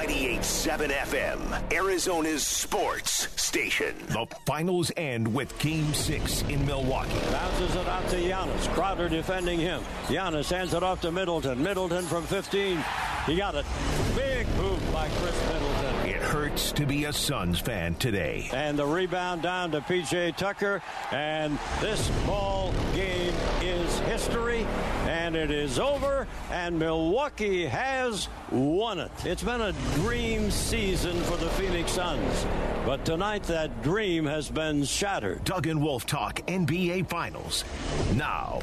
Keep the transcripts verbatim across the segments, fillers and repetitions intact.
ninety-eight point seven F M, Arizona's sports station. The finals end with Game six in Milwaukee. Bounces it out to Giannis. Crowder defending him. Giannis hands it off to Middleton. Middleton from fifteen. He got it. Big move by Chris Middleton. It hurts to be a Suns fan today. And the rebound down to P J Tucker. And this ball game is history. And it is over. And Milwaukee has won it. It's been a dream season for the Phoenix Suns. But tonight that dream has been shattered. Doug and Wolf talk N B A Finals now.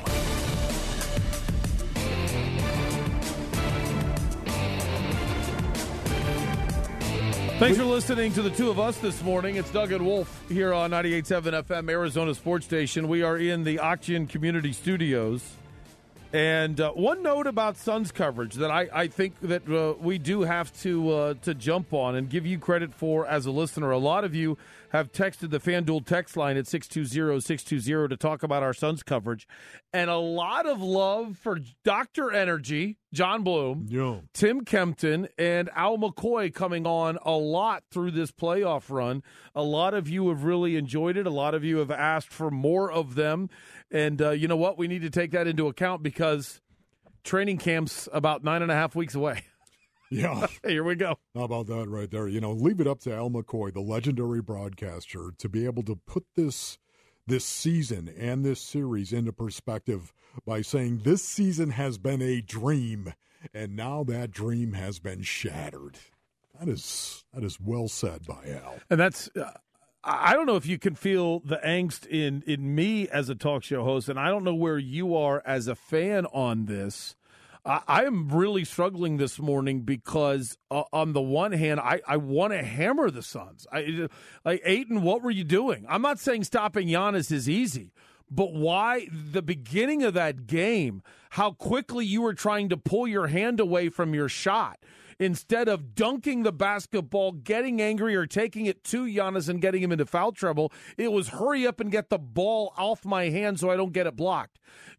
Thanks for listening to the two of us this morning. It's Doug and Wolf here on ninety-eight point seven F M, Arizona Sports Station. We are in the Occian Community Studios. And uh, one note about Suns coverage that I, I think that uh, we do have to uh, to jump on and give you credit for as a listener. A lot of you have texted the FanDuel text line at six two zero, six two zero to talk about our Suns coverage. And a lot of love for Doctor Energy, John Bloom, yeah. Tim Kempton, and Al McCoy coming on a lot through this playoff run. A lot of you have really enjoyed it. A lot of you have asked for more of them. And uh, you know what? We need to take that into account because training camp's about nine and a half weeks away. Yeah. Here we go. How about that right there? You know, leave it up to Al McCoy, the legendary broadcaster, to be able to put this this season and this series into perspective by saying this season has been a dream, and now that dream has been shattered. That is that is well said by Al. And that's uh, I don't know if you can feel the angst in in me as a talk show host, and I don't know where you are as a fan on this. I, I am really struggling this morning because uh, on the one hand, I, I want to hammer the Suns. I, like, Ayton, what were you doing? I'm not saying stopping Giannis is easy, but why the beginning of that game, how quickly you were trying to pull your hand away from your shot instead of dunking the basketball, getting angry, or taking it to Giannis and getting him into foul trouble. It was hurry up and get the ball off my hand so I don't get it blocked.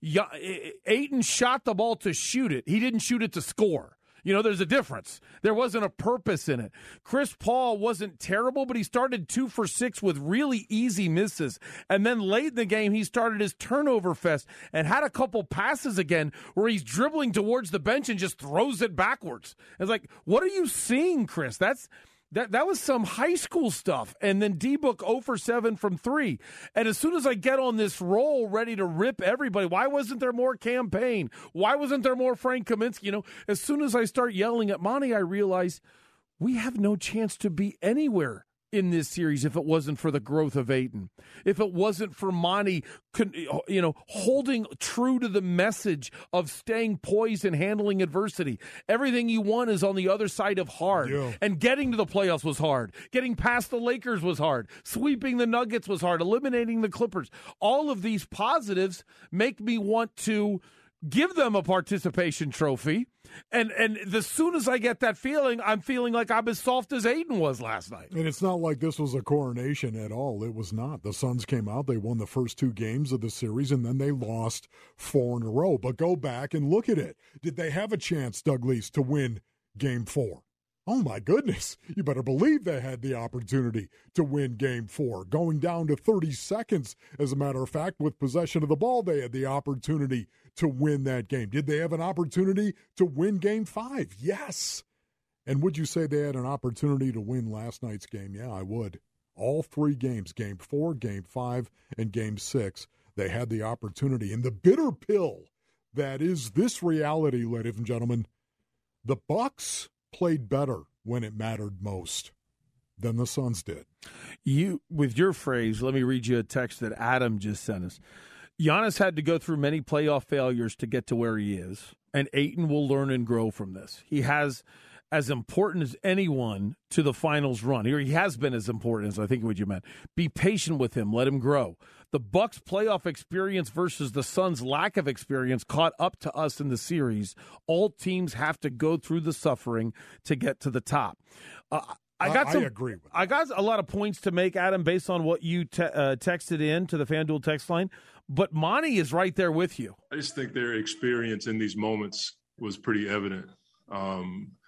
Ayton shot the ball to shoot it. He didn't shoot it to score. You know, there's a difference. There wasn't a purpose in it. Chris Paul wasn't terrible, but he started two for six with really easy misses. And then late in the game, he started his turnover fest and had a couple passes again where he's dribbling towards the bench and just throws it backwards. It's like, what are you seeing, Chris? That's that that was some high school stuff. And then D-Book zero for seven from three. And as soon as I get on this roll ready to rip everybody, why wasn't there more campaign? Why wasn't there more Frank Kaminsky? You know, as soon as I start yelling at Monty, I realize we have no chance to be anywhere in this series if it wasn't for the growth of Ayton, if it wasn't for Monty, you know, holding true to the message of staying poised and handling adversity. Everything you want is on the other side of hard. Yeah. And getting to the playoffs was hard. Getting past the Lakers was hard. Sweeping the Nuggets was hard. Eliminating the Clippers. All of these positives make me want to give them a participation trophy. And and as soon as I get that feeling, I'm feeling like I'm as soft as Ayton was last night. And it's not like this was a coronation at all. It was not. The Suns came out, they won the first two games of the series, and then they lost four in a row. But go back and look at it. Did they have a chance, Doug Leese, to win game four? Oh, my goodness. You better believe they had the opportunity to win game four. Going down to thirty seconds, as a matter of fact, with possession of the ball, they had the opportunity to win that game. Did they have an opportunity to win game five? Yes. And would you say they had an opportunity to win last night's game? Yeah, I would. All three games, game four, game five, and game six, they had the opportunity. And the bitter pill that is this reality, ladies and gentlemen, the Bucks played better when it mattered most than the Suns did. You, with your phrase, let me read you a text that Adam just sent us. Giannis had to go through many playoff failures to get to where he is, and Ayton will learn and grow from this. He has as important as anyone to the finals run. Or he has been as important as I think what you meant. Be patient with him. Let him grow. The Bucks' playoff experience versus the Suns' lack of experience caught up to us in the series. All teams have to go through the suffering to get to the top. Uh, I got some, I agree with that. I got a lot of points to make, Adam, based on what you te- uh, texted in to the FanDuel text line. But Monty is right there with you. I just think their experience in these moments was pretty evident. Um,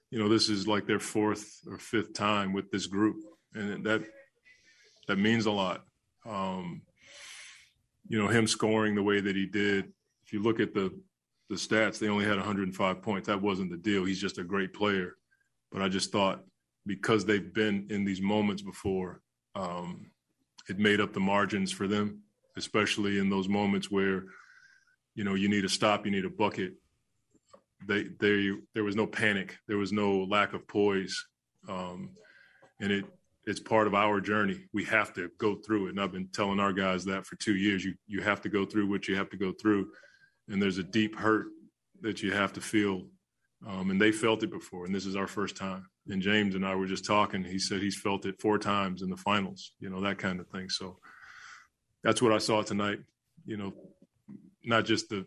you know, this is like their fourth or fifth time with this group, and that that means a lot. Um, you know, him scoring the way that he did. If you look at the the stats, they only had one hundred five points. That wasn't the deal. He's just a great player. But I just thought because they've been in these moments before, um, it made up the margins for them, especially in those moments where, you know, you need a stop, you need a bucket. They, they, there was no panic. There was no lack of poise. Um, and it, it's part of our journey. We have to go through it. And I've been telling our guys that for two years, you, you have to go through what you have to go through. And there's a deep hurt that you have to feel. Um, and they felt it before. And this is our first time. And James and I were just talking. He said he's felt it four times in the finals, you know, that kind of thing. So that's what I saw tonight. You know, not just the,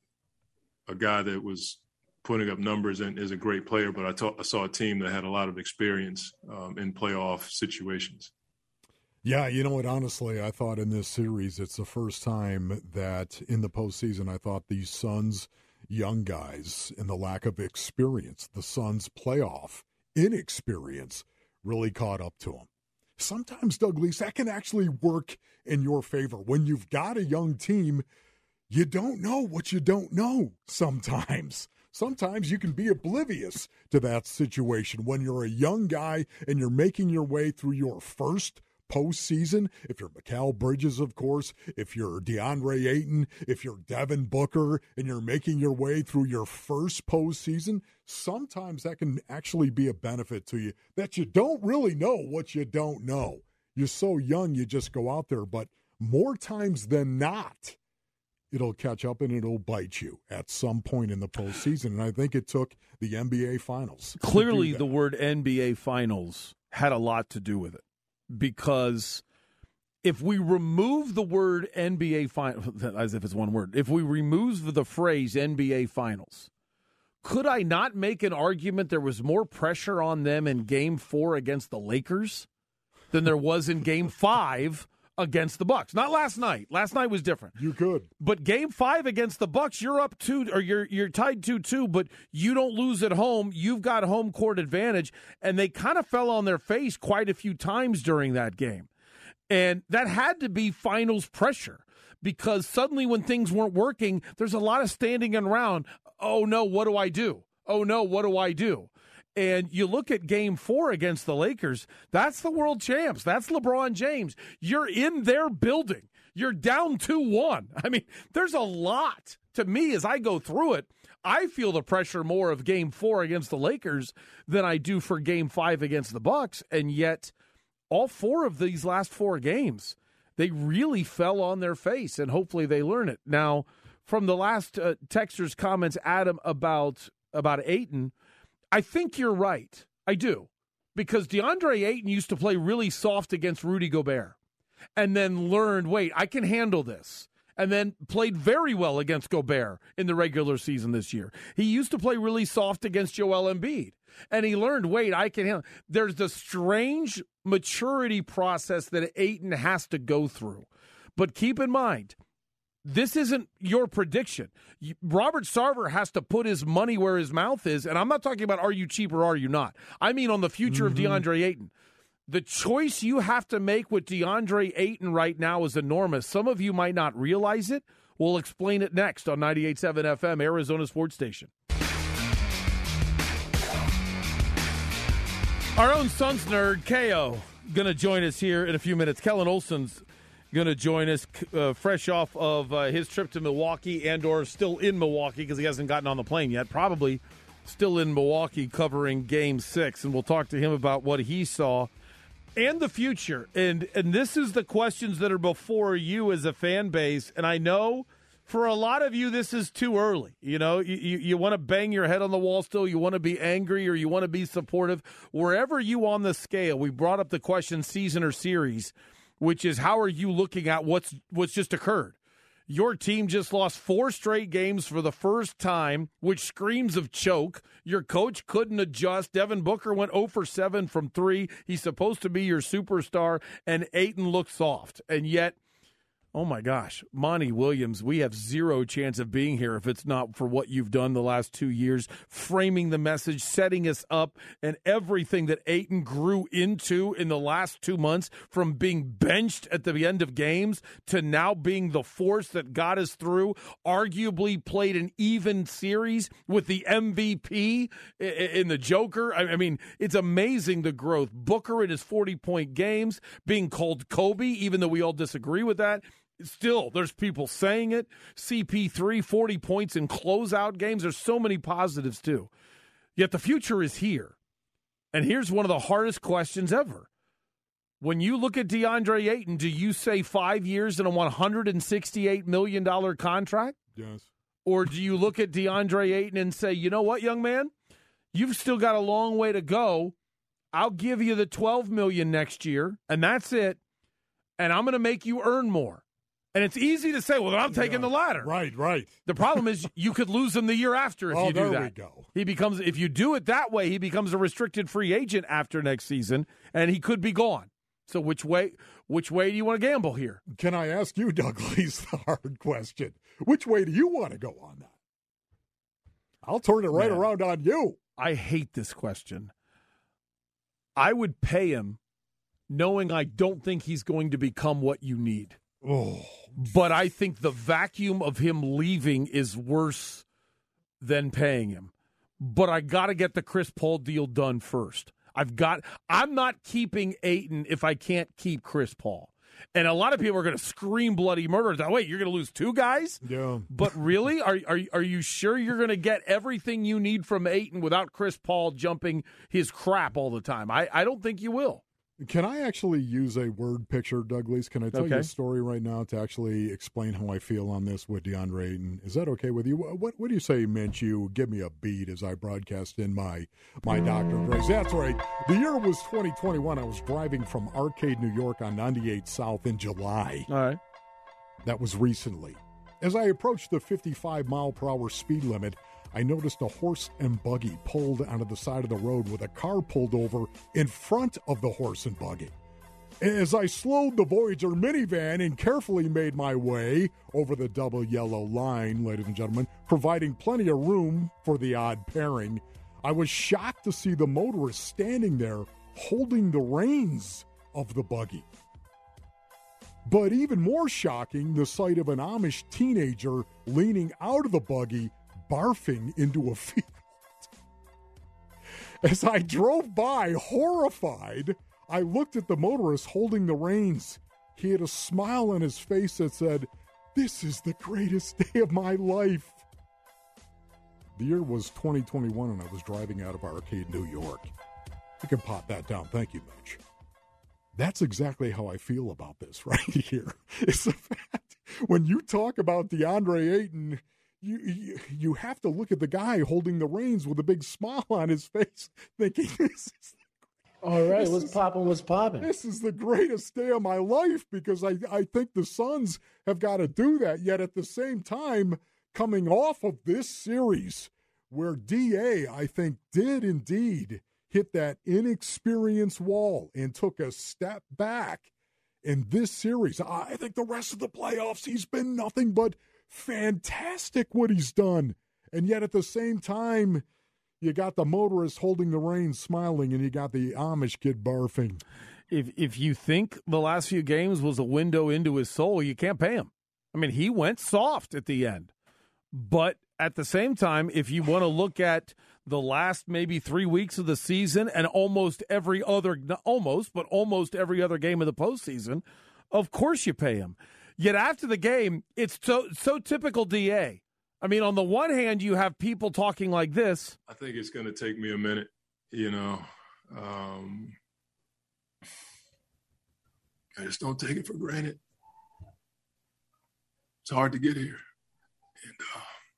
a guy that was putting up numbers and is a great player, but I, ta- I saw a team that had a lot of experience um, in playoff situations. Yeah, you know what, honestly, I thought in this series, it's the first time that in the postseason, I thought these Suns young guys and the lack of experience, the Suns playoff inexperience really caught up to them. Sometimes, Doug Leese, that can actually work in your favor. When you've got a young team, you don't know what you don't know sometimes. Sometimes you can be oblivious to that situation when you're a young guy and you're making your way through your first postseason. If you're Mikal Bridges, of course, if you're DeAndre Ayton, if you're Devin Booker, and you're making your way through your first postseason, sometimes that can actually be a benefit to you that you don't really know what you don't know. You're so young, you just go out there, but more times than not, it'll catch up and it'll bite you at some point in the postseason. And I think it took the N B A Finals. Clearly, the word N B A Finals had a lot to do with it. Because if we remove the word N B A Finals, as if it's one word, if we remove the phrase N B A Finals, could I not make an argument there was more pressure on them in Game Four against the Lakers than there was in Game Five against the Bucks? Not last night. Last night was different. You could. But Game Five against the Bucks, you're up two, or you're you're tied two two, but you don't lose at home. You've got home court advantage, and they kind of fell on their face quite a few times during that game, and that had to be finals pressure because suddenly when things weren't working, there's a lot of standing around. Oh no, what do I do? Oh no, what do I do? And you look at Game Four against the Lakers, that's the world champs. That's LeBron James. You're in their building. You're down two one. I mean, there's a lot. To me, as I go through it, I feel the pressure more of Game Four against the Lakers than I do for Game Five against the Bucks. And yet, all four of these last four games, they really fell on their face, and hopefully they learn it. Now, from the last uh, texter's comments, Adam, about, about Ayton, I think you're right. I do. Because DeAndre Ayton used to play really soft against Rudy Gobert and then learned, wait, I can handle this. And then played very well against Gobert in the regular season this year. He used to play really soft against Joel Embiid. And he learned, wait, I can handle. There's the strange maturity process that Ayton has to go through. But keep in mind, this isn't your prediction. Robert Sarver has to put his money where his mouth is, and I'm not talking about are you cheap or are you not. I mean on the future mm-hmm. of DeAndre Ayton. The choice you have to make with DeAndre Ayton right now is enormous. Some of you might not realize it. We'll explain it next on ninety-eight point seven F M, Arizona Sports Station. Our own Suns nerd, K O, going to join us here in a few minutes. Kellen Olson's going to join us uh, fresh off of uh, his trip to Milwaukee and or still in Milwaukee because he hasn't gotten on the plane yet. Probably still in Milwaukee covering Game six, and we'll talk to him about what he saw and the future. And, and this is the questions that are before you as a fan base, and I know for a lot of you this is too early. You know, you, you, you want to bang your head on the wall still, you want to be angry or you want to be supportive. Wherever you on the scale, we brought up the question season or series, which is how are you looking at what's what's just occurred? Your team just lost four straight games for the first time, which screams of choke. Your coach couldn't adjust. Devin Booker went zero for seven from three. He's supposed to be your superstar, and Ayton looked soft. And yet, Oh, my gosh. Monty Williams, we have zero chance of being here if it's not for what you've done the last two years, framing the message, setting us up, and everything that Ayton grew into in the last two months, from being benched at the end of games to now being the force that got us through, arguably played an even series with the M V P in the Joker. I mean, it's amazing the growth. Booker in his forty-point games, being called Kobe, even though we all disagree with that. Still, there's people saying it. C P three, forty points in closeout games. There's so many positives, too. Yet the future is here. And here's one of the hardest questions ever. When you look at DeAndre Ayton, do you say five years and a one hundred sixty-eight million dollars contract? Yes. Or do you look at DeAndre Ayton and say, you know what, young man? You've still got a long way to go. I'll give you the twelve million dollars next year, and that's it. And I'm going to make you earn more. And it's easy to say, well, then I'm taking yeah. the latter. Right, right. The problem is you could lose him the year after if oh, you do there that. we go. He becomes, if you do it that way, he becomes a restricted free agent after next season, and he could be gone. So which way which way do you want to gamble here? Can I ask you, Doug Lees, the hard question? Which way do you want to go on that? I'll turn it right Man, around on you. I hate this question. I would pay him knowing I don't think he's going to become what you need. Oh. But I think the vacuum of him leaving is worse than paying him. But I got to get the Chris Paul deal done first. I've got. I'm not keeping Ayton if I can't keep Chris Paul. And a lot of people are going to scream bloody murder. Wait, you're going to lose two guys? Yeah. But really, are are are you sure you're going to get everything you need from Ayton without Chris Paul jumping his crap all the time? I, I don't think you will. Can I actually use a word picture, Doug Lees? Can I tell Okay. you a story right now to actually explain how I feel on this with DeAndre Ayton? Is that okay with you? What What do you say, Minch? You give me a beat as I broadcast in my my Doctor Grace. That's right. The year was twenty twenty-one. I was driving from Arcade, New York on ninety-eight South in July. All right. That was recently. As I approached the fifty-five mile per hour speed limit, I noticed a horse and buggy pulled onto the side of the road with a car pulled over in front of the horse and buggy. As I slowed the Voyager minivan and carefully made my way over the double yellow line, ladies and gentlemen, providing plenty of room for the odd pairing, I was shocked to see the motorist standing there holding the reins of the buggy. But even more shocking, the sight of an Amish teenager leaning out of the buggy, barfing into a field. As I drove by, horrified, I looked at the motorist holding the reins. He had a smile on his face that said, "This is the greatest day of my life." The year was twenty twenty-one, and I was driving out of Arcade, New York. You can pop that down. Thank you, Mitch. That's exactly how I feel about this right here. It's the fact, when you talk about DeAndre Ayton, You, you you have to look at the guy holding the reins with a big smile on his face, thinking, this is the, all right, this what's is, popping, what's popping? This is the greatest day of my life, because I, I think the Suns have got to do that. Yet at the same time, coming off of this series where D A, I think, did indeed hit that inexperienced wall and took a step back in this series, I think the rest of the playoffs, he's been nothing but fantastic what he's done. And yet at the same time, you got the motorist holding the reins smiling, and you got the Amish kid barfing. If if you think the last few games was a window into his soul, you can't pay him. I mean, he went soft at the end. But at the same time, if you want to look at the last maybe three weeks of the season and almost every other, not almost, but almost every other game of the postseason, of course you pay him. Yet after the game, it's so so typical D A. I mean, on the one hand, you have people talking like this. I think it's going to take me a minute, you know. Um, I just don't take it for granted. It's hard to get here. And uh,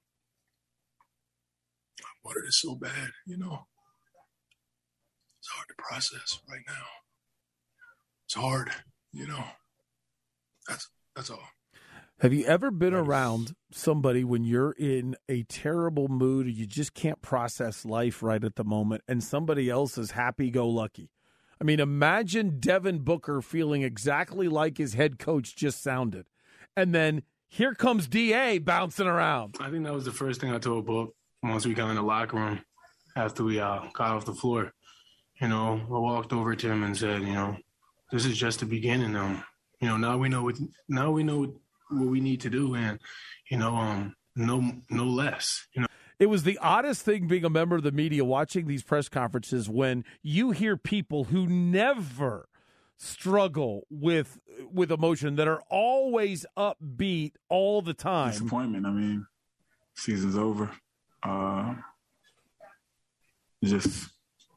I wanted it so bad, you know. It's hard to process right now. It's hard, you know. That's That's all. Have you ever been around somebody when you're in a terrible mood or you just can't process life right at the moment, and somebody else is happy-go-lucky? I mean, imagine Devin Booker feeling exactly like his head coach just sounded. and then here comes D A bouncing around. I think that was the first thing I told Book once we got in the locker room after we uh, got off the floor. You know, I walked over to him and said, you know, this is just the beginning. Um, you know, now we know what now we know what we need to do, and you know, um, no no less. You know. It was the oddest thing being a member of the media watching these press conferences when you hear people who never struggle with with emotion, that are always upbeat all the time. Disappointment. I mean, season's over. Uh, just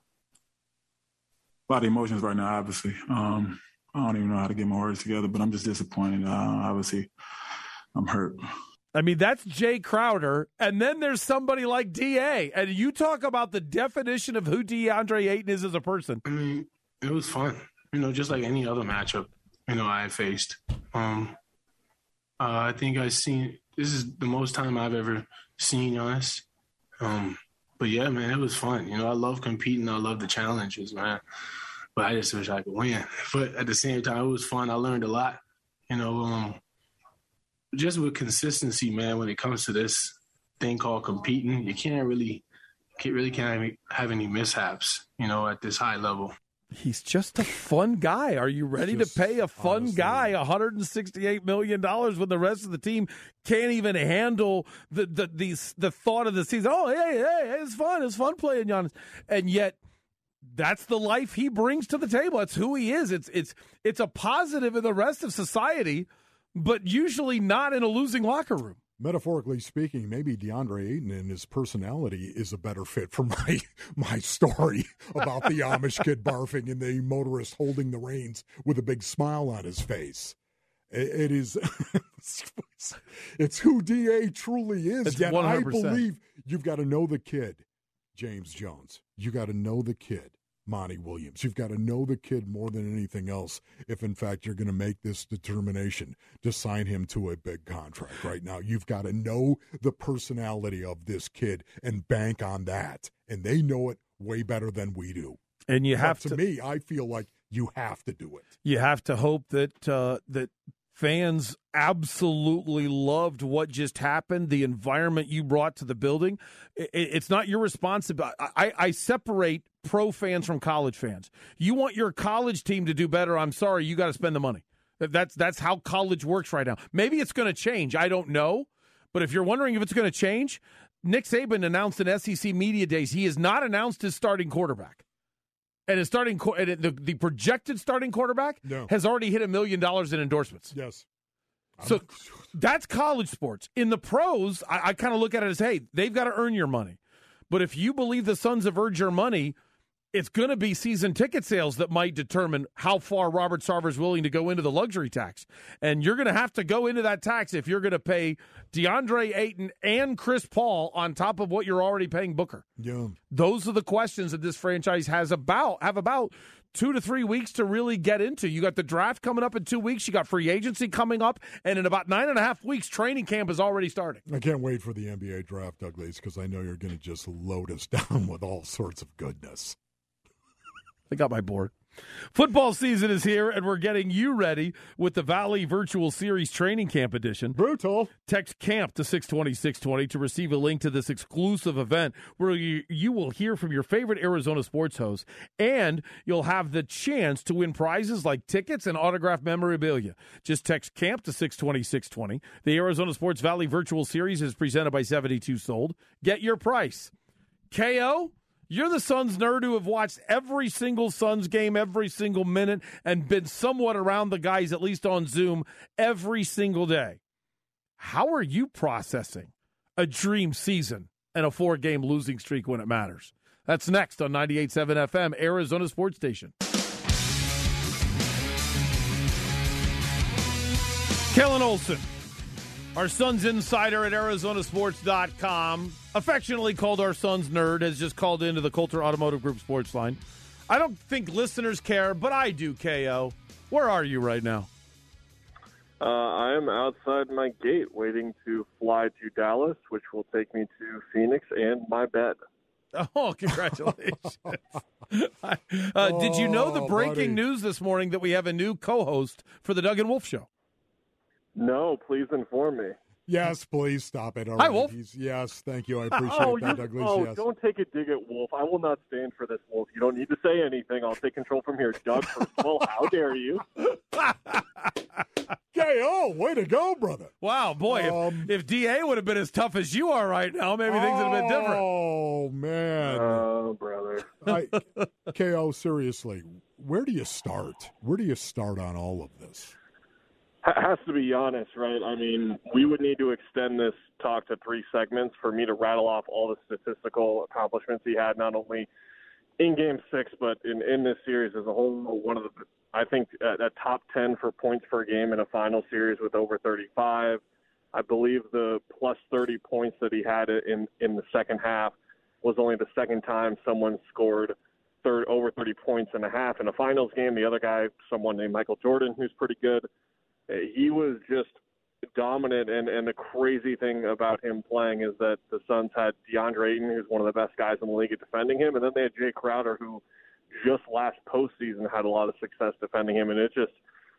a lot of emotions right now, obviously. Um, I don't even know how to get my words together, but I'm just disappointed. Uh, obviously, I'm hurt. I mean, that's Jay Crowder, and then there's somebody like D A, and you talk about the definition of who DeAndre Ayton is as a person. I mean, it was fun, you know, just like any other matchup, you know, I faced. Um, uh, I think I've seen – this is the most time I've ever seen Giannis. Um, but, yeah, man, it was fun. You know, I love competing. I love the challenges, man. But I just wish I could win. But at the same time, it was fun. I learned a lot, you know, um, just with consistency, man, when it comes to this thing called competing, you can't really, can't really can't have any mishaps, you know, at this high level. He's just a fun guy. Are you ready just, to pay a fun honestly. guy one hundred sixty-eight million dollars when the rest of the team can't even handle the the the, the thought of the season? Oh, hey, hey, it's fun. It's fun playing Giannis. And yet that's the life he brings to the table. That's who he is. It's it's it's a positive in the rest of society, but usually not in a losing locker room. Metaphorically speaking, maybe DeAndre Ayton and his personality is a better fit for my my story about the Amish kid barfing and the motorist holding the reins with a big smile on his face. It, it is, it's who D A truly is. It's Yet one hundred percent. I believe you've got to know the kid, James Jones. You got to know the kid, Monty Williams. You've got to know the kid more than anything else if, in fact, you're going to make this determination to sign him to a big contract right now. You've got to know the personality of this kid and bank on that. And they know it way better than we do. And you have but to, to me, I feel like you have to do it. You have to hope that uh, that fans absolutely loved what just happened, the environment you brought to the building. It, it's not your responsibility. I, I separate pro fans from college fans. You want your college team to do better, I'm sorry, you got to spend the money. That's that's how college works right now. Maybe it's going to change. I don't know. But if you're wondering if it's going to change, Nick Saban announced in S E C Media Days he has not announced his starting quarterback. And his starting and the, the projected starting quarterback no. has already hit a million dollars in endorsements. Yes. So that's college sports. In the pros, I, I kind of look at it as, hey, they've got to earn your money. But if you believe the Suns have earned your money, it's going to be season ticket sales that might determine how far Robert Sarver is willing to go into the luxury tax. And you're going to have to go into that tax if you're going to pay DeAndre Ayton and Chris Paul on top of what you're already paying Booker. Yeah. Those are the questions that this franchise has about have about two to three weeks to really get into. You got the draft coming up in two weeks. You got free agency coming up. And in about nine and a half weeks, training camp is already starting. I can't wait for the N B A draft, Douglas, because I know you're going to just load us down with all sorts of goodness. I got my board. Football season is here, and we're getting you ready with the Valley Virtual Series Training Camp Edition. Brutal. Text CAMP to six twenty, six twenty to receive a link to this exclusive event where you, you will hear from your favorite Arizona sports host, and you'll have the chance to win prizes like tickets and autographed memorabilia. Just text CAMP to six twenty, six twenty. The Arizona Sports Valley Virtual Series is presented by seventy-two Sold. Get your price. K O? You're the Suns nerd who have watched every single Suns game, every single minute, and been somewhat around the guys, at least on Zoom, every single day. How are you processing a dream season and a four-game losing streak when it matters? That's next on ninety-eight point seven F M, Arizona Sports Station. Kellen Olson, our Suns insider at Arizona Sports dot com, affectionately called our Suns nerd, has just called into the Coulter Automotive Group sports line. I don't think listeners care, but I do, K O. Where are you right now? Uh, I am outside my gate waiting to fly to Dallas, which will take me to Phoenix and my bed. Oh, congratulations. uh, did you know the breaking buddy. news this morning that we have a new co-host for the Doug and Wolf Show? No, please inform me. Yes, please stop it. All Hi, right. Wolf. He's, yes, thank you. I appreciate Oh, that, you, Douglas. oh Yes. don't take a dig at Wolf. I will not stand for this, Wolf. You don't need to say anything. I'll take control from here. Doug, first of all, how dare you? K O, way to go, brother. Wow, boy, Um, if, if D A would have been as tough as you are right now, maybe things would have been different. Oh, man. Oh, brother. I, K O, seriously, where do you start? Where do you start on all of this? Has to be Giannis, right? I mean, we would need to extend this talk to three segments for me to rattle off all the statistical accomplishments he had, not only in Game Six, but in, in this series as a whole. One of the, I think, a, a top ten for points per game in a final series with over thirty-five. I believe the plus thirty points that he had in, in the second half was only the second time someone scored third, over thirty points and a half in a finals game. The other guy, someone named Michael Jordan, who's pretty good. He was just dominant, and, and the crazy thing about him playing is that the Suns had DeAndre Ayton, who's one of the best guys in the league at defending him, and then they had Jay Crowder, who just last postseason had a lot of success defending him, and it just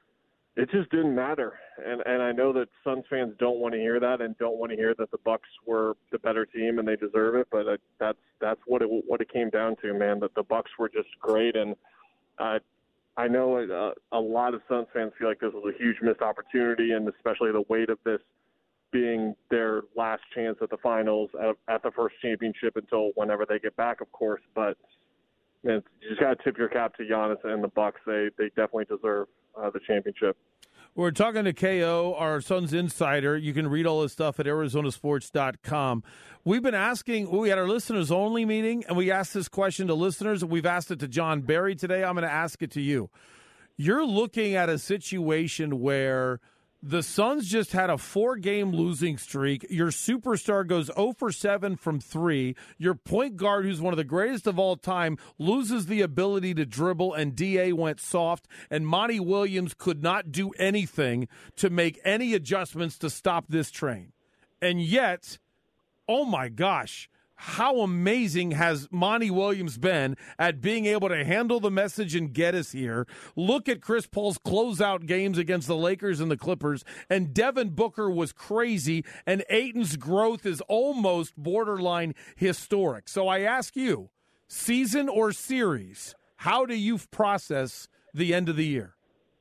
it just didn't matter. And and I know that Suns fans don't want to hear that and don't want to hear that the Bucks were the better team and they deserve it, but it, that's that's what it what it came down to, man. That the Bucks were just great, and uh, I know uh, a lot of Suns fans feel like this was a huge missed opportunity, and especially the weight of this being their last chance at the finals at, at the first championship until whenever they get back, of course. But man, you just got to tip your cap to Giannis and the Bucks. They they definitely deserve uh, the championship. We're talking to K O, our Suns insider. You can read all his stuff at Arizona Sports dot com. We've been asking, we had our listeners only meeting, and we asked this question to listeners. We've asked it to John Barry today. I'm going to ask it to you. You're looking at a situation where the Suns just had a four-game losing streak. Your superstar goes zero for seven from three. Your point guard, who's one of the greatest of all time, loses the ability to dribble, and D A went soft, and Monty Williams could not do anything to make any adjustments to stop this train. And yet, oh my gosh, how amazing has Monty Williams been at being able to handle the message and get us here? Look at Chris Paul's closeout games against the Lakers and the Clippers, and Devin Booker was crazy, and Ayton's growth is almost borderline historic. So I ask you, season or series, how do you process the end of the year?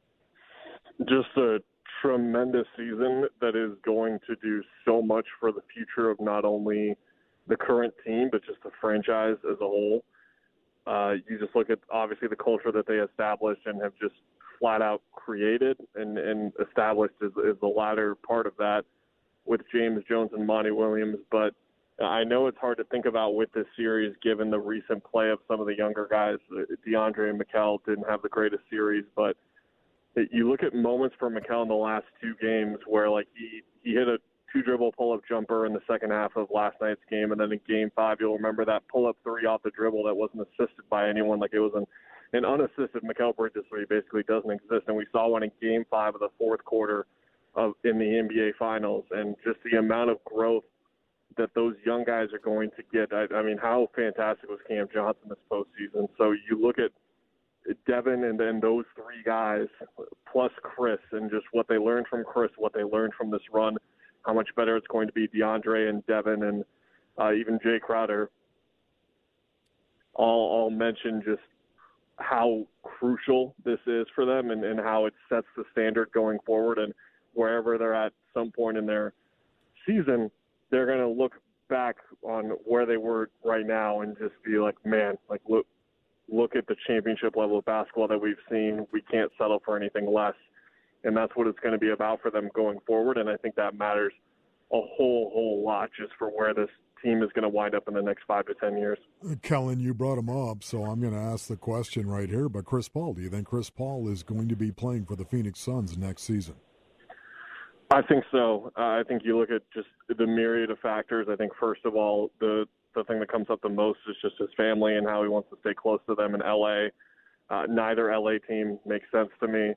Just a tremendous season that is going to do so much for the future of not only the current team, but just the franchise as a whole. Uh, you just look at, obviously, the culture that they established and have just flat out created and, and established is, is the latter part of that with James Jones and Monty Williams. But I know it's hard to think about with this series given the recent play of some of the younger guys. DeAndre and Mikal didn't have the greatest series, but you look at moments for Mikal in the last two games where, like, he, he hit a two-dribble pull-up jumper in the second half of last night's game, and then in Game five, you'll remember that pull-up three off the dribble that wasn't assisted by anyone. Like, it was an, an unassisted Mikal Bridges where he basically doesn't exist, and we saw one in Game five of the fourth quarter of in the N B A Finals, and just the amount of growth that those young guys are going to get. I, I mean, how fantastic was Cam Johnson this postseason? So you look at Devin and then those three guys, plus Chris, and just what they learned from Chris, what they learned from this run, how much better it's going to be. DeAndre and Devin and uh, even Jay Crowder all, all mention just how crucial this is for them and, and how it sets the standard going forward. And wherever they're at some point in their season, they're going to look back on where they were right now and just be like, man, like look, look at the championship level of basketball that we've seen. We can't settle for anything less. And that's what it's going to be about for them going forward. And I think that matters a whole, whole lot just for where this team is going to wind up in the next five to ten years. Kellen, you brought him up, so I'm going to ask the question right here. But Chris Paul, do you think Chris Paul is going to be playing for the Phoenix Suns next season? I think so. Uh, I think you look at just the myriad of factors. I think, first of all, the, the thing that comes up the most is just his family and how he wants to stay close to them in L A. Uh, neither L A team makes sense to me.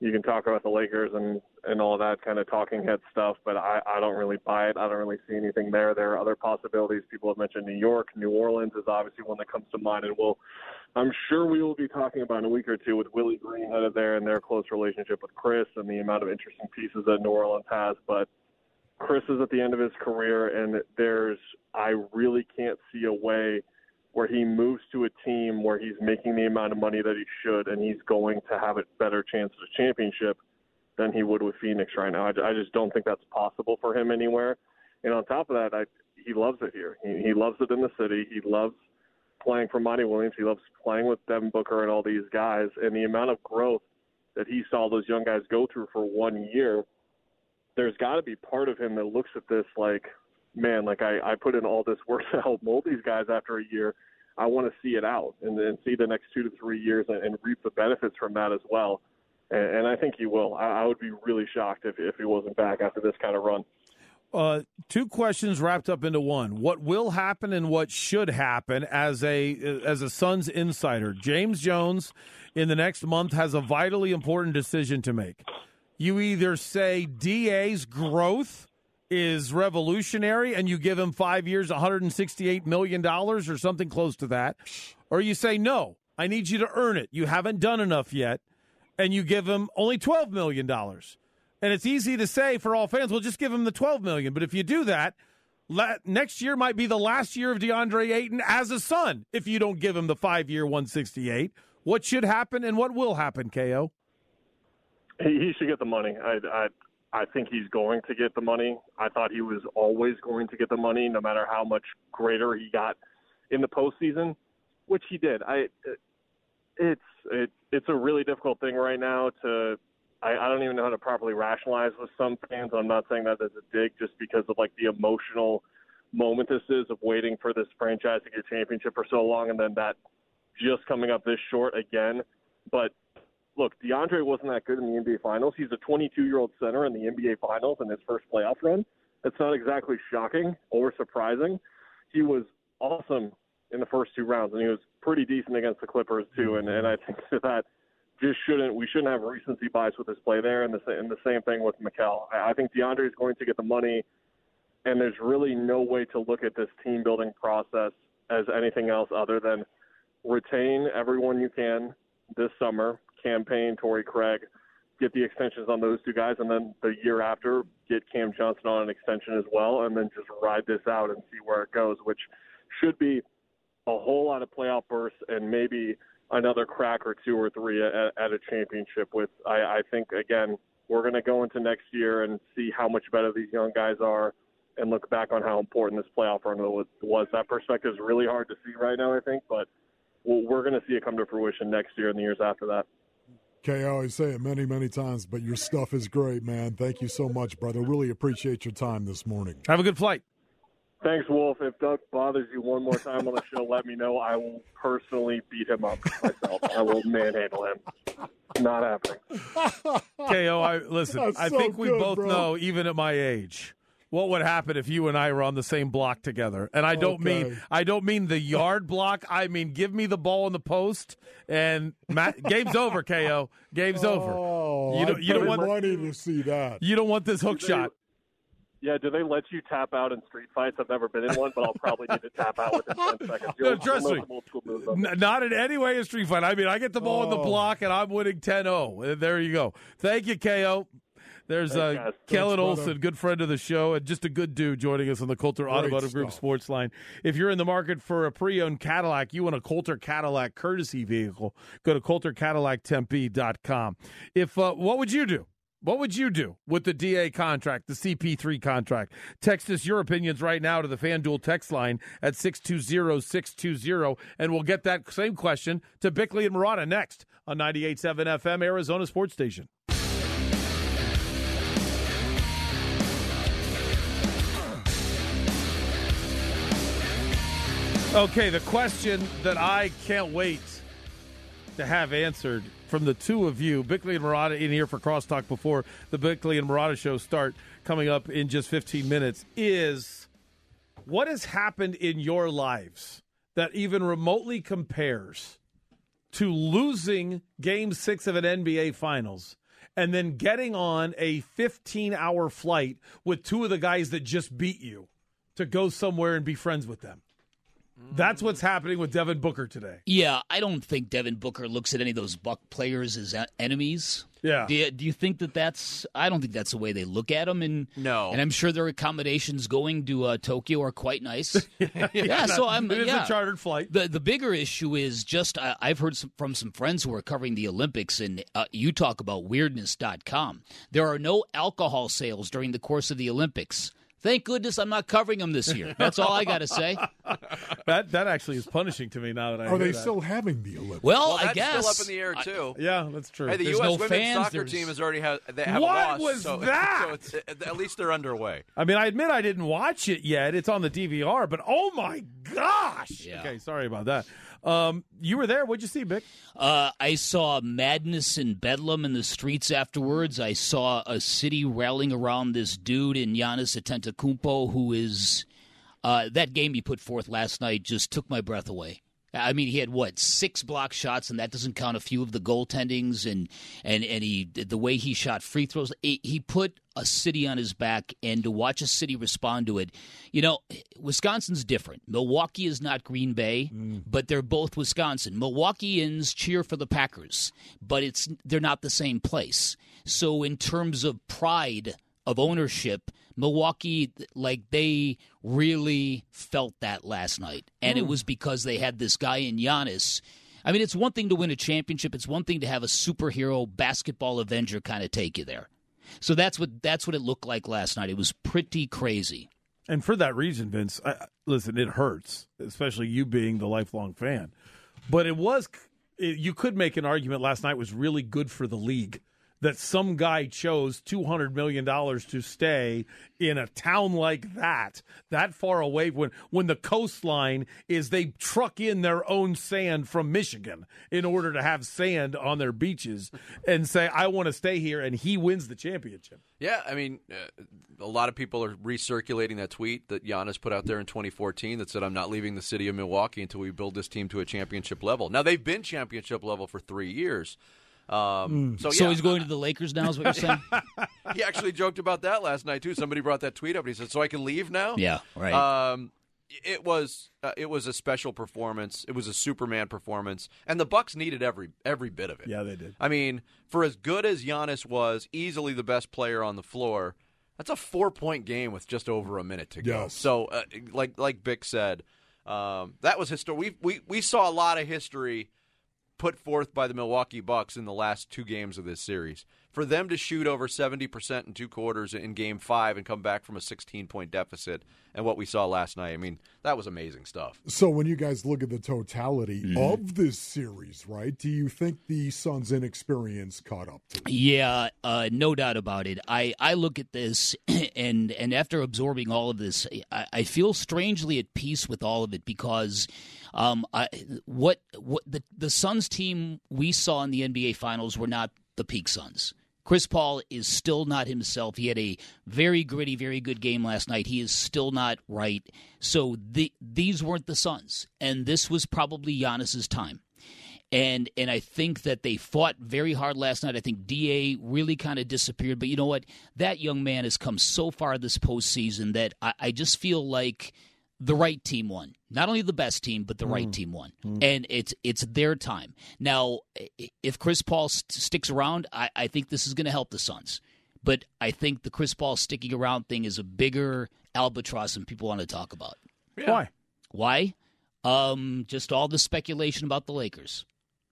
you can talk about the Lakers and, and all that kind of talking head stuff, but I, I don't really buy it. I don't really see anything there. There are other possibilities. People have mentioned New York. New Orleans is obviously one that comes to mind, and we'll, I'm sure we will be talking about in a week or two with Willie Green headed there and their close relationship with Chris and the amount of interesting pieces that New Orleans has. But Chris is at the end of his career, and there's I really can't see a way where he moves to a team where he's making the amount of money that he should, and he's going to have a better chance at a championship than he would with Phoenix right now. I, I just don't think that's possible for him anywhere. And on top of that, I, he loves it here. He, he loves it in the city. He loves playing for Monty Williams. He loves playing with Devin Booker and all these guys. And the amount of growth that he saw those young guys go through for one year, there's got to be part of him that looks at this like, man, like I, I put in all this work to help mold these guys after a year. I want to see it out and then see the next two to three years and, and reap the benefits from that as well. And, and I think he will. I, I would be really shocked if, if he wasn't back after this kind of run. Uh, two questions wrapped up into one. What will happen and what should happen as a as a Suns insider? James Jones in the next month has a vitally important decision to make. You either say D A's growth is revolutionary and you give him five years, one hundred sixty-eight million dollars or something close to that, or you say, no, I need you to earn it. You haven't done enough yet, and you give him only twelve million dollars. And it's easy to say for all fans, well, just give him the twelve million dollars. But if you do that, la- next year might be the last year of DeAndre Ayton as a Sun if you don't give him the five-year one hundred sixty-eight. What should happen and what will happen, K O? He, he should get the money. I, I I think he's going to get the money. I thought he was always going to get the money, no matter how much greater he got in the postseason, which he did. I it's it, it's a really difficult thing right now to. I, I don't even know how to properly rationalize with some fans. I'm not saying that as a dig, just because of like the emotional moment this is of waiting for this franchise to get a championship for so long, and then that just coming up this short again. But look, DeAndre wasn't that good in the N B A Finals. He's a twenty-two-year-old center in the N B A Finals in his first playoff run. That's not exactly shocking or surprising. He was awesome in the first two rounds, and he was pretty decent against the Clippers too. And, and I think that just shouldn't we shouldn't have recency bias with his play there. And the, and the same thing with Mikal. I, I think DeAndre is going to get the money, and there's really no way to look at this team-building process as anything else other than retain everyone you can this summer, campaign Torrey Craig, get the extensions on those two guys, and then the year after get Cam Johnson on an extension as well, and then just ride this out and see where it goes, which should be a whole lot of playoff bursts and maybe another crack or two or three at, at a championship with, I, I think, again, we're going to go into next year and see how much better these young guys are and look back on how important this playoff run was. That perspective is really hard to see right now, I think, but we're going to see it come to fruition next year and the years after that. Kay, I always say it many, many times, but your stuff is great, man. Thank you so much, brother. Really appreciate your time this morning. Have a good flight. Thanks, Wolf. If Doug bothers you one more time on the show, let me know. I will personally beat him up myself. I will manhandle him. Not happening. K O, I, listen, That's I so think we good, both bro. know, even at my age, what would happen if you and I were on the same block together. And I don't Okay. mean I don't mean the yard block. I mean, give me the ball in the post, and Matt, game's over, K O. Game's over. Oh, You don't- I you don't paid want- money to see that. You don't want this hook shot. Yeah, do they let you tap out in street fights? I've never been in one, but I'll probably need to tap out within ten seconds. No, You'll- trust you'll me. know some old school moves on N- not in any way a street fight. I mean, I get the ball in the Oh. block, and I'm winning ten oh. There you go. Thank you, K O. There's Thanks, uh, guys. Kellen Thanks, brother. Olson, good friend of the show, and just a good dude joining us on the Coulter Great Automotive Group stuff. Sports Line. If you're in the market for a pre-owned Cadillac, you want a Coulter Cadillac courtesy vehicle, go to Coulter Cadillac Tempe dot com. If uh, what would you do? What would you do with the D A contract, the C P three contract? Text us your opinions right now to the FanDuel text line at six two zero, six two zero, and we'll get that same question to Bickley and Murata next on ninety-eight point seven F M, Arizona Sports Station. Okay, the question that I can't wait to have answered from the two of you, Bickley and Murata, in here for Crosstalk before the Bickley and Murata show start coming up in just fifteen minutes, is what has happened in your lives that even remotely compares to losing Game Six of an N B A Finals and then getting on a fifteen-hour flight with two of the guys that just beat you to go somewhere and be friends with them. That's what's happening with Devin Booker today. Yeah, I don't think Devin Booker looks at any of those Buck players as enemies. Yeah. Do you, do you think that that's – I don't think that's the way they look at them. And, no. And I'm sure their accommodations going to uh, Tokyo are quite nice. yeah, yeah, so I'm – It is yeah. a chartered flight. The, the bigger issue is just uh, I've heard some, from some friends who are covering the Olympics, and uh, you talk about weirdness dot com. There are no alcohol sales during the course of the Olympics. Thank goodness I'm not covering them this year. That's all I got to say. That that actually is punishing to me now that I Are hear they that. still having the Olympics? Well, well, I that's guess. still up in the air, too. I, yeah, that's true. Hey, the There's U S no women's fans, soccer there's- team has already had they have What a loss. was so, that? So it's, at least they're underway. I mean, I admit I didn't watch it yet. It's on the D V R, but oh my gosh! Yeah. Okay, sorry about that. Um, you were there. What'd you see, Bick? Uh, I saw madness and bedlam in the streets afterwards. I saw a city rallying around this dude in Giannis Antetokounmpo, who is uh, that game he put forth last night just took my breath away. I mean, he had what six block shots, and that doesn't count a few of the goaltendings, and and and he the way he shot free throws. He, he put a city on his back, and to watch a city respond to it, you know, Wisconsin's different. Milwaukee is not Green Bay, mm. but they're both Wisconsin. Milwaukeeans cheer for the Packers, but it's they're not the same place. So in terms of pride of ownership, Milwaukee, like, they really felt that last night. And mm. it was because they had this guy in Giannis. I mean, it's one thing to win a championship. It's one thing to have a superhero basketball Avenger kind of take you there. So that's what that's what it looked like last night. It was pretty crazy. And for that reason, Vince, I, listen, it hurts, especially you being the lifelong fan. But it was, it, you could make an argument last night was really good for the league. That some guy chose two hundred million dollars to stay in a town like that, that far away, when, when the coastline is they truck in their own sand from Michigan in order to have sand on their beaches and say, I want to stay here, and he wins the championship. Yeah, I mean, uh, a lot of people are recirculating that tweet that Giannis put out there in twenty fourteen that said, I'm not leaving the city of Milwaukee until we build this team to a championship level. Now, they've been championship level for three years. Um, so, yeah. so he's going to the Lakers now is what you're saying? He actually joked about that last night, too. Somebody brought that tweet up, and he said, so I can leave now? Yeah, right. Um, it was uh, it was a special performance. It was a Superman performance, and the Bucks needed every every bit of it. Yeah, they did. I mean, for as good as Giannis was, easily the best player on the floor, that's a four-point game with just over a minute to go. Yes. So, uh, like like Bick said, um, that was history. We, we, we saw a lot of history put forth by the Milwaukee Bucks in the last two games of this series. For them to shoot over seventy percent in two quarters in Game five and come back from a sixteen-point deficit and what we saw last night, I mean, that was amazing stuff. So when you guys look at the totality mm-hmm. of this series, right, do you think the Suns' inexperience caught up to it? Yeah, uh, no doubt about it. I, I look at this, and and after absorbing all of this, I, I feel strangely at peace with all of it because um, I, what what the, the Suns team we saw in the N B A Finals were not the peak Suns. Chris Paul is still not himself. He had a very gritty, very good game last night. He is still not right. So the, these weren't the Suns, and this was probably Giannis's time. And and I think that they fought very hard last night. I think D A really kind of disappeared. But you know what? That young man has come so far this postseason that I, I just feel like the right team won. Not only the best team, but the mm. right team won. Mm. And it's it's their time. Now, if Chris Paul st- sticks around, I, I think this is going to help the Suns. But I think the Chris Paul sticking around thing is a bigger albatross than people want to talk about. Yeah. Why? Why? Um, just all the speculation about the Lakers.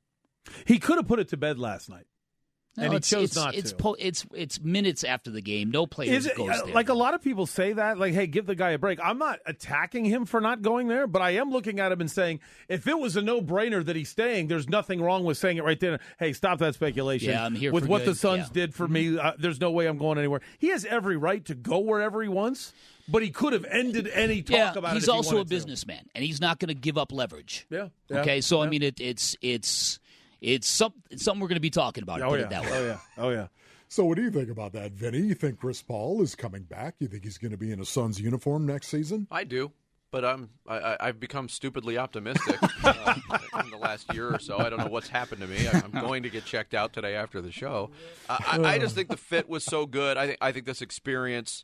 He could have put it to bed last night. No, and he it's, chose it's, not it's to. Po- it's it's minutes after the game. No players Is it, goes there. like a lot of people say that, like, hey, give the guy a break. I'm not attacking him for not going there, but I am looking at him and saying, if it was a no-brainer that he's staying, there's nothing wrong with saying it right there. Hey, stop that speculation. Yeah, I'm here with for what good. the Suns yeah. did for me, uh, there's no way I'm going anywhere. He has every right to go wherever he wants, but he could have ended any talk yeah, about he's it. He's also he a businessman, and he's not going to give up leverage. Yeah. yeah okay, so yeah. I mean, it, it's it's. It's, some, it's something we're going to be talking about. Oh, put yeah. it that way. Oh, yeah. Oh, yeah. So what do you think about that, Vinny? You think Chris Paul is coming back? You think he's going to be in a Suns uniform next season? I do. but I'm I, I've become stupidly optimistic uh, in the last year or so. I don't know what's happened to me. I'm going to get checked out today after the show. Uh, I, I just think the fit was so good. I think I think this experience,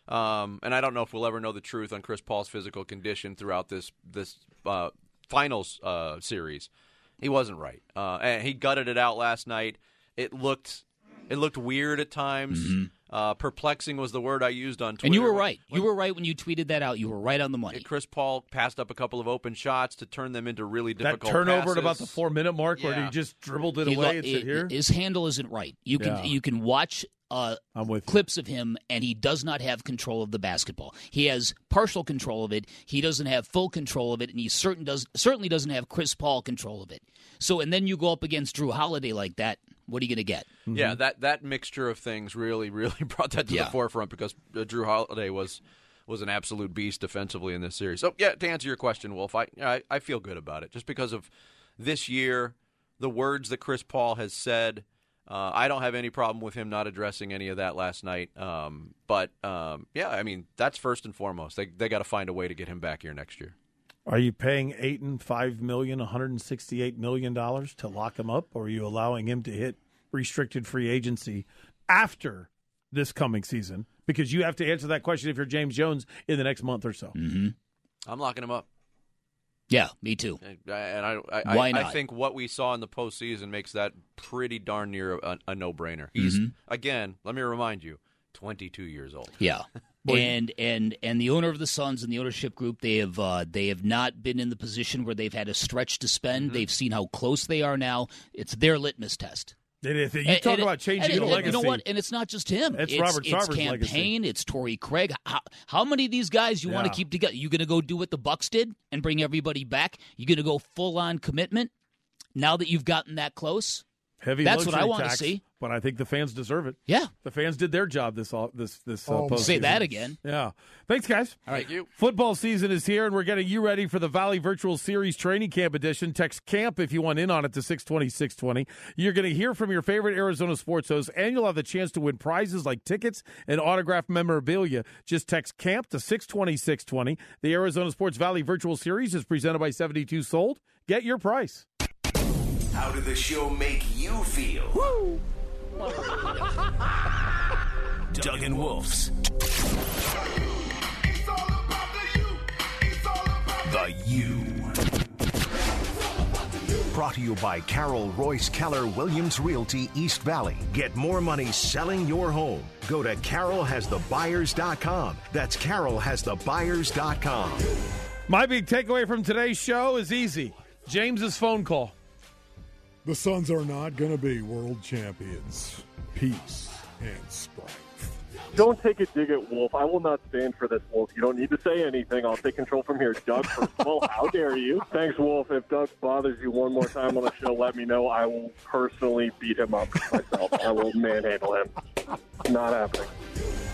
um, and I don't know if we'll ever know the truth on Chris Paul's physical condition throughout this this uh, finals uh, series. He wasn't right, uh, and he gutted it out last night. It looked it looked weird at times. Mm-hmm. Uh, perplexing was the word I used on Twitter. And you were right. You were right when you tweeted that out. You were right on the money. Chris Paul passed up a couple of open shots to turn them into really difficult That turnover passes. at about the four-minute mark yeah. where he just dribbled it he away lo- and said, here? His handle isn't right. You can Yeah. you can watch uh, I'm with clips of him, and he does not have control of the basketball. He has partial control of it. He doesn't have full control of it, and he certain does certainly doesn't have Chris Paul control of it. So, and then you go up against Drew Holiday like that. What are you going to get? Mm-hmm. Yeah, that, that mixture of things really, really brought that to yeah. the forefront because uh, Drew Holiday was was an absolute beast defensively in this series. So, yeah, to answer your question, Wolf, I, I I feel good about it just because of this year, the words that Chris Paul has said. Uh, I don't have any problem with him not addressing any of that last night. Um, but, um, yeah, I mean, that's first and foremost. They they got to find a way to get him back here next year. Are you paying Ayton five million dollars, one hundred sixty-eight million dollars to lock him up, or are you allowing him to hit restricted free agency after this coming season? Because you have to answer that question if you're James Jones in the next month or so. Mm-hmm. I'm locking him up. Yeah, me too. And I, I, Why I, not? I think what we saw in the postseason makes that pretty darn near a, a no-brainer. He's, Mhm. again, let me remind you, twenty-two years old. Yeah. And and and the owner of the Suns and the ownership group, they have uh, they have not been in the position where they've had a stretch to spend. Mm-hmm. They've seen how close they are now. It's their litmus test. And if you And- talk and- about changing and- the and legacy. You know what? And it's not just him. It's it's Robert it's Sarver's campaign. legacy. It's Torrey Craig. How, how many of these guys you want Yeah. to keep together? You going to go do what the Bucks did and bring everybody back? You going to go full on commitment now that you've gotten that close? Heavy That's what I luxury want to tax, see. But I think the fans deserve it. Yeah. The fans did their job this all this this uh, Oh, say postseason. that again. Yeah. Thanks, guys. All right. Thank you. Football season is here, and we're getting you ready for the Valley Virtual Series Training Camp Edition. Text CAMP if you want in on it to six twenty, six twenty. You're going to hear from your favorite Arizona sports hosts, and you'll have the chance to win prizes like tickets and autographed memorabilia. Just text CAMP to six twenty, six twenty. The Arizona Sports Valley Virtual Series is presented by seventy-two Sold. Get your price. How did the show make you feel? Woo! Doug and Wolf's The U. Brought to you by Carol Royce Keller Williams Realty East Valley. Get more money selling your home. Go to carol has the buyers dot com. That's carol has the buyers dot com. My big takeaway from today's show is easy. James's phone call. The Suns are not going to be world champions. Peace and strife. Don't take a dig at Wolf. I will not stand for this, Wolf. You don't need to say anything. I'll take control from here. Doug, first of all, how dare you? Thanks, Wolf. If Doug bothers you one more time on the show, let me know. I will personally beat him up myself. I will manhandle him. Not happening.